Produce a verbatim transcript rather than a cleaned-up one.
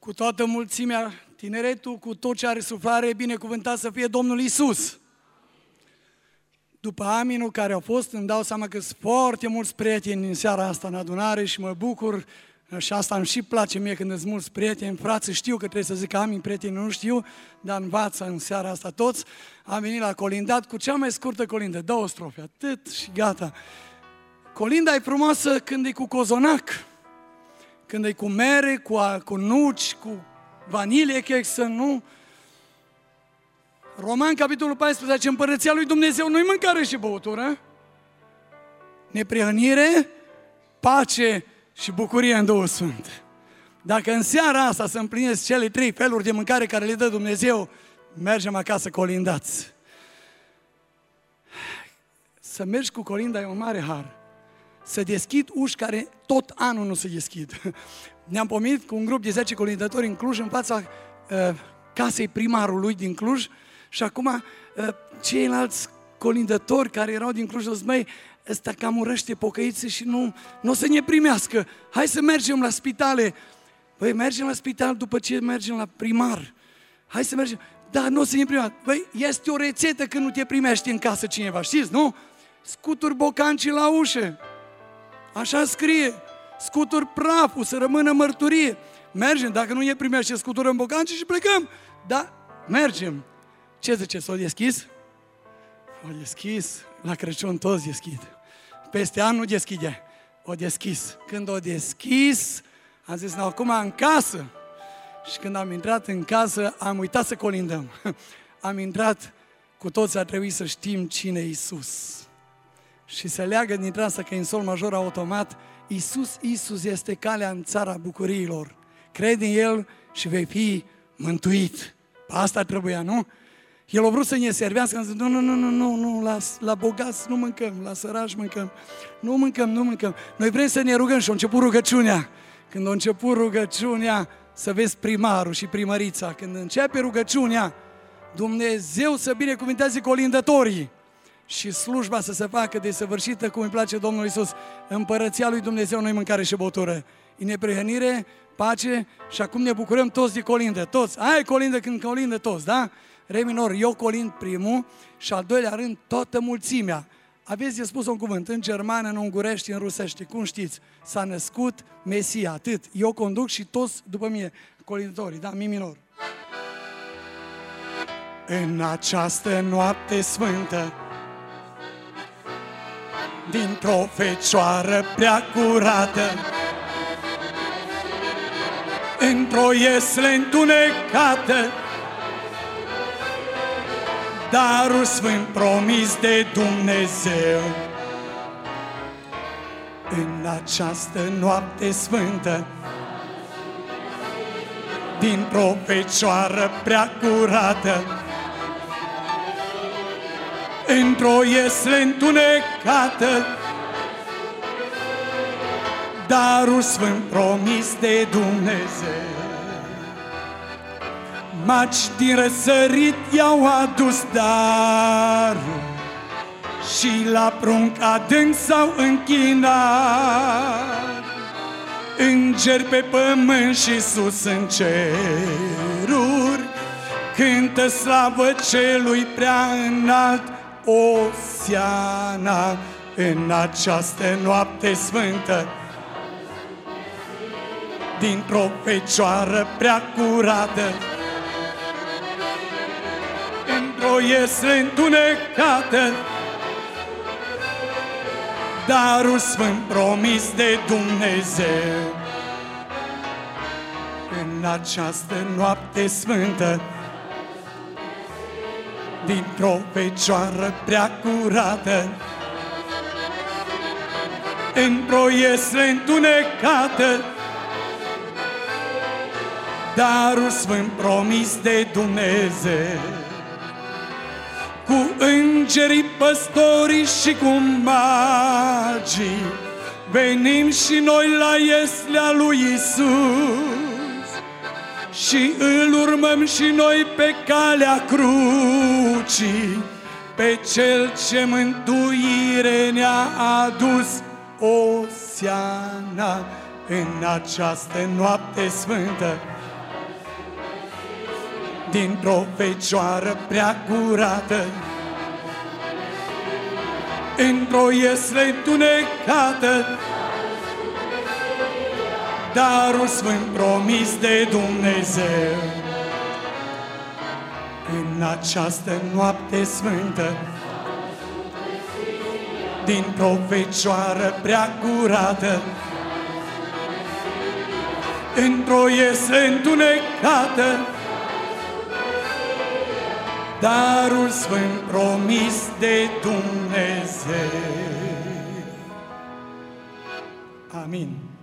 Cu toată mulțimea, tineretul, cu tot ce are suflare, binecuvântat să fie Domnul Iisus. După aminul care a fost, îmi dau seama că sunt foarte mulți prieteni în seara asta în adunare și mă bucur și asta îmi și place mie când sunt mulți prieteni, frați, știu că trebuie să zic amin, prietenii nu știu, dar învață în seara asta toți. Am venit la colindat cu cea mai scurtă colindă, două strofe, atât și gata. Colinda e frumoasă când e cu cozonac, când e cu mere, cu, cu nuci, cu vanilie, chexă, nu? Roman, capitolul paisprezece, Împărăția lui Dumnezeu nu-i mâncare și băutură, neprihănire, pace și bucurie în Duhul Sfânt. Dacă în seara asta să împlinesc cele trei feluri de mâncare care le dă Dumnezeu, mergem acasă colindați. Să mergi cu colinda e un mare har. Să deschid uși care tot anul nu se deschid. Ne-am pomenit cu un grup de zece colindători în Cluj, în fața uh, casei primarului din Cluj, și acum uh, ceilalți colindători care erau din Cluj au zis, măi, ăsta cam urăște pocăiții și nu, nu o să ne primească. Hai să mergem la spitale. Băi, mergem la spital după ce mergem la primar. Hai să mergem. Da, nu o să ne primească. Băi, este o rețetă când nu te primește în casă cineva, știți, nu? Scuturi bocancii la ușă. Așa scrie. Scuturi praful, să rămână mărturie. Mergem, dacă nu ne primește, scuturăm bocancii și plecăm. Da, mergem. Ce zice, s-o deschis? O deschis, la Crăciun toți deschid. Peste an nu deschide, o deschis. Când o deschis, am zis, no, acum în casă. Și când am intrat în casă, am uitat să colindăm. Am intrat, cu toți a trebuit să știm cine e Iisus. Și se leagă dintre asta că în sol major automat, Iisus, Iisus este calea în țara bucuriilor. Crede în El și vei fi mântuit. Asta trebuia, nu? El a vrut să ne servească, am zis, nu, nu, nu, nu, nu, nu, la, la bogați nu mâncăm, la sărași mâncăm, nu mâncăm, nu mâncăm. Noi vrem să ne rugăm și a început rugăciunea. Când a început rugăciunea, să vezi primarul și primărița, când începe rugăciunea, Dumnezeu să binecuvânteze colindătorii și slujba să se facă desăvârșită cum îi place Domnul Iisus. Împărăția lui Dumnezeu nu-i mâncare și băutură, e neprihănire, pace și acum ne bucurăm toți de colindă, toți. Aia e colindă când colindă toți, da? Re minor, eu colind primul și al doilea rând toată mulțimea. Aveți de spus un cuvânt, în germană, în ungurește, în rusește, cum știți? S-a născut Mesia, atât. Eu conduc și toți după mine, colindătorii, da? Mi minor. În această noapte sfântă, dintr-o fecioară prea curată, într-o iesle întunecată, darul sfânt promis de Dumnezeu. În această noapte sfântă, dintr-o fecioară prea curată, într-o iesle întunecată, darul sfânt promis de Dumnezeu. Maci din răsărit i-au adus darul și la prunc adânc s-au închinat. Îngeri pe pământ și sus în ceruri cântă slavă celui prea înalt, Osiana. În această noapte sfântă, dintr-o fecioară prea curată, într-o iesle întunecată, darul sfânt promis de Dumnezeu. În această noapte sfântă, dintr-o fecioară prea curată, într-o iesle întunecată, darul sfânt promis de Dumnezeu. Cu îngerii, păstorii și cu magii, venim și noi la ieslea lui Iisus și îl urmăm și noi pe calea crucii, pe Cel ce mântuire ne-a adus, Osiana. În această noapte sfântă, dintr-o fecioară prea curată, într-o iesle întunecată, darul sfânt promis de Dumnezeu. În această noapte sfântă, dintr-o fecioară prea curată, într-o iesle întunecată, darul sfânt promis de Dumnezeu. Amin.